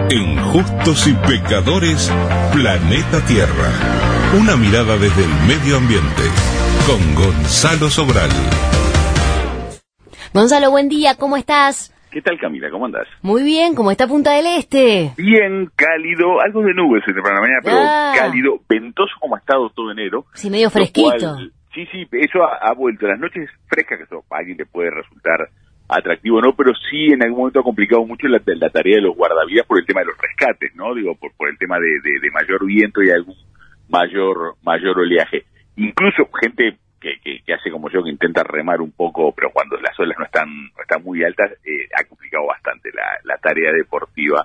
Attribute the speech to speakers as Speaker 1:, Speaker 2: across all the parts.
Speaker 1: En Justos y Pecadores, Planeta Tierra. Una mirada desde el medio ambiente. Con Gonzalo Sobral.
Speaker 2: Gonzalo, buen día, ¿cómo estás?
Speaker 3: ¿Qué tal, Camila? ¿Cómo andás?
Speaker 2: Muy bien, ¿cómo está Punta del Este?
Speaker 3: Bien, cálido, algo de nubes en la mañana, pero cálido, ventoso como ha estado todo enero.
Speaker 2: Sí, medio fresquito.
Speaker 3: Sí, eso ha vuelto. Las noches frescas, que eso a alguien le puede resultar atractivo, ¿no? Pero sí en algún momento ha complicado mucho la tarea de los guardavidas por el tema de los rescates, ¿no? Digo, por el tema de mayor viento y algún mayor oleaje. Incluso gente que hace como yo, que intenta remar un poco, pero cuando las olas no están muy altas, ha complicado bastante la tarea deportiva.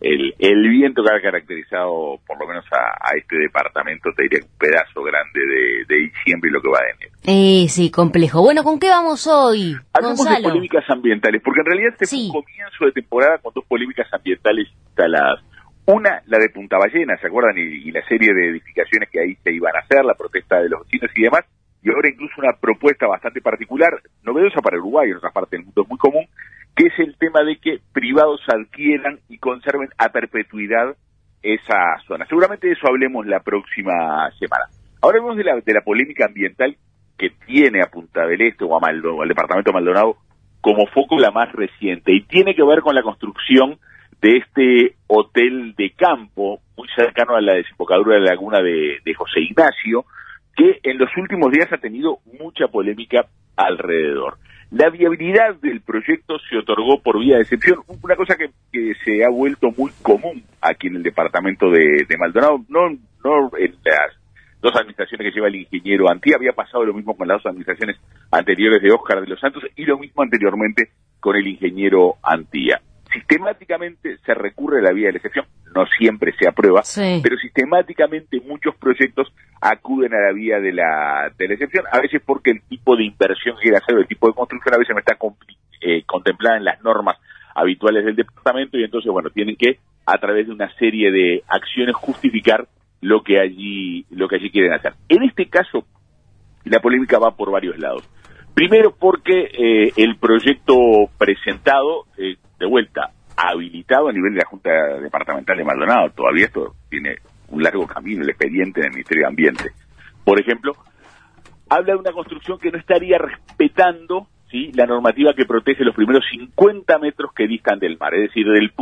Speaker 3: El viento que ha caracterizado, por lo menos a este departamento, te diría un pedazo grande de diciembre y lo que va de enero.
Speaker 2: Sí, complejo. Bueno, ¿con qué vamos hoy,
Speaker 3: Hablamos
Speaker 2: Gonzalo?
Speaker 3: de polémicas ambientales, porque en realidad este fue un comienzo de temporada con dos polémicas ambientales instaladas. Una, la de Punta Ballena, ¿se acuerdan? Y la serie de edificaciones que ahí se iban a hacer, la protesta de los vecinos y demás. Y ahora incluso una propuesta bastante particular, novedosa para Uruguay, en otras partes del mundo es muy común, que es el tema de que privados adquieran y conserven a perpetuidad esa zona. Seguramente de eso hablemos la próxima semana. Ahora hablemos de la polémica ambiental que tiene a Punta del Este o al departamento de Maldonado como foco la más reciente, y tiene que ver con la construcción de este hotel de campo muy cercano a la desembocadura de la laguna de José Ignacio, que en los últimos días ha tenido mucha polémica alrededor. La viabilidad del proyecto se otorgó por vía de excepción, una cosa que se ha vuelto muy común aquí en el departamento de Maldonado, no en las dos administraciones que lleva el ingeniero Antía, había pasado lo mismo con las dos administraciones anteriores de Óscar de los Santos y lo mismo anteriormente con el ingeniero Antía. Sistemáticamente se recurre a la vía de la excepción, no siempre se aprueba, pero sistemáticamente muchos proyectos acuden a la vía de la excepción, a veces porque el tipo de inversión que quiere hacer, el tipo de construcción a veces no está contemplada en las normas habituales del departamento, y entonces, bueno, tienen que, a través de una serie de acciones, justificar lo que allí quieren hacer. En este caso, la polémica va por varios lados. Primero porque el proyecto presentado, de vuelta, habilitado a nivel de la Junta Departamental de Maldonado, todavía esto tiene un largo camino, el expediente del Ministerio de Ambiente, por ejemplo, habla de una construcción que no estaría respetando, ¿sí?, la normativa que protege los primeros 50 metros que distan del mar, es decir, del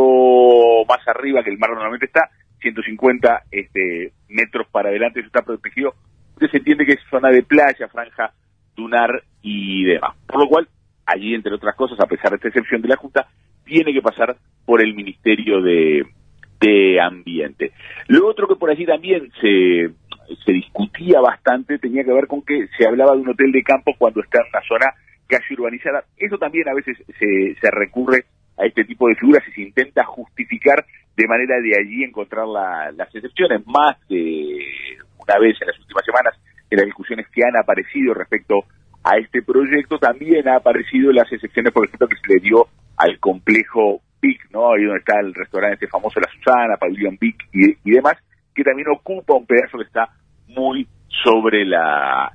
Speaker 3: punto más arriba que el mar normalmente está, 150 metros para adelante, eso está protegido. Entonces se entiende que es zona de playa, franja dunar y demás. Por lo cual, allí, entre otras cosas, a pesar de esta excepción de la Junta, tiene que pasar por el Ministerio de Ambiente. Lo otro que por allí también se discutía bastante tenía que ver con que se hablaba de un hotel de campo cuando está en una zona casi urbanizada. Eso también a veces se recurre a este tipo de figuras y se intenta justificar de manera de allí encontrar las excepciones. Más de una vez en las últimas semanas, en las discusiones que han aparecido respecto a este proyecto, también ha aparecido las excepciones, por ejemplo, que se le dio al complejo Vic, ¿no? Ahí donde está el restaurante famoso La Susana, Pabellón Vic y demás, que también ocupa un pedazo que está muy sobre la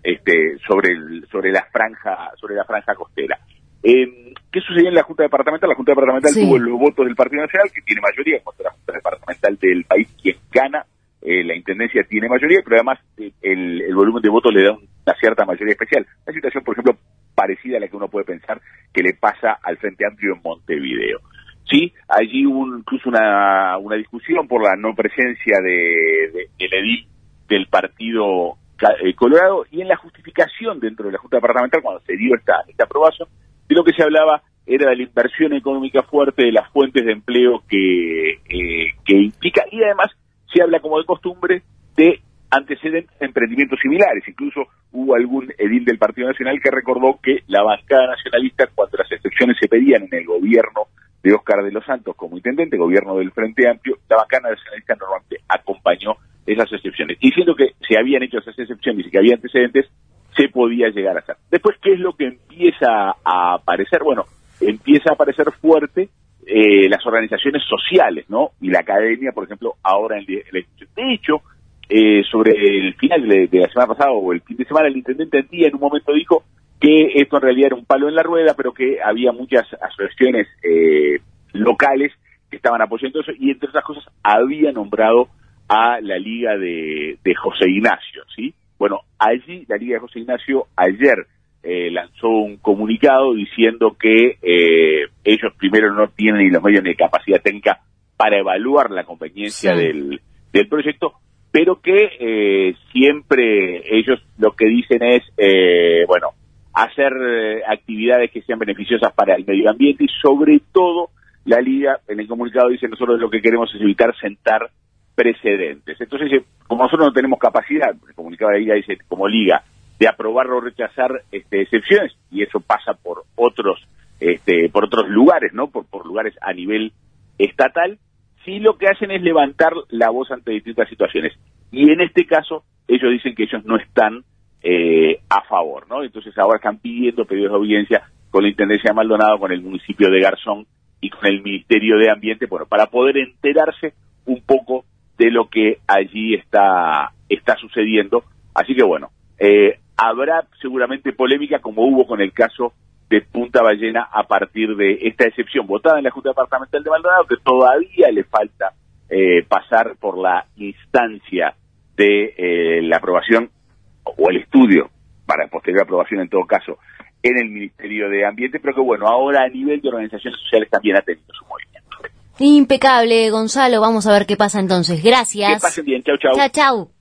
Speaker 3: franja costera. ¿Qué sucedió en la Junta Departamental? La Junta Departamental tuvo los votos del Partido Nacional, que tiene mayoría, contra la Junta Departamental del país, quien gana. La Intendencia tiene mayoría, pero además el volumen de votos le da una cierta mayoría especial. Una situación, por ejemplo, parecida a la que uno puede pensar que le pasa al Frente Amplio en Montevideo. Sí, allí hubo incluso una discusión por la no presencia del edil del Partido Colorado, y en la justificación dentro de la Junta Departamental, cuando se dio esta aprobación, de lo que se hablaba era de la inversión económica fuerte, de las fuentes de empleo que implica, y además se habla, como de costumbre, de antecedentes de emprendimientos similares. Incluso hubo algún edil del Partido Nacional que recordó que la bancada nacionalista, cuando las excepciones se pedían en el gobierno de Óscar de los Santos como intendente, gobierno del Frente Amplio, la bancada nacionalista normalmente acompañó esas excepciones. Y siendo que se habían hecho esas excepciones y que había antecedentes, se podía llegar a hacer. Después, ¿qué es lo que empieza a aparecer? Bueno, empieza a aparecer fuerte las organizaciones sociales, ¿no? Y la academia, por ejemplo, ahora en la discusión. De hecho, sobre el final de la semana pasada o el fin de semana, el intendente Antía en un momento dijo que esto en realidad era un palo en la rueda, pero que había muchas asociaciones locales que estaban apoyando eso, y entre otras cosas había nombrado a la Liga de José Ignacio, ¿sí? Bueno, allí la Liga de José Ignacio ayer lanzó un comunicado diciendo que ellos primero no tienen ni los medios ni capacidad técnica para evaluar la conveniencia del proyecto, pero que siempre ellos lo que dicen es, hacer actividades que sean beneficiosas para el medio ambiente, y sobre todo la Liga en el comunicado dice: nosotros lo que queremos es evitar sentar precedentes. Entonces, como nosotros no tenemos capacidad, el comunicado de la Liga dice, como Liga, de aprobar o rechazar excepciones, y eso pasa por otros lugares, ¿no? Por lugares a nivel estatal, sí lo que hacen es levantar la voz ante distintas situaciones. Y en este caso, ellos dicen que ellos no están a favor, ¿no? Entonces ahora están pidiendo pedidos de audiencia con la Intendencia de Maldonado, con el municipio de Garzón y con el Ministerio de Ambiente, bueno, para poder enterarse un poco de lo que allí está sucediendo. Así que bueno, habrá seguramente polémica, como hubo con el caso de Punta Ballena, a partir de esta excepción votada en la Junta Departamental de Maldonado, que todavía le falta pasar por la instancia de la aprobación o el estudio para posterior aprobación, en todo caso, en el Ministerio de Ambiente, pero que bueno, ahora a nivel de organizaciones sociales también ha tenido su movimiento.
Speaker 2: Impecable, Gonzalo. Vamos a ver qué pasa entonces. Gracias.
Speaker 3: Que pasen bien. Chau, chau.
Speaker 2: Chau, chau.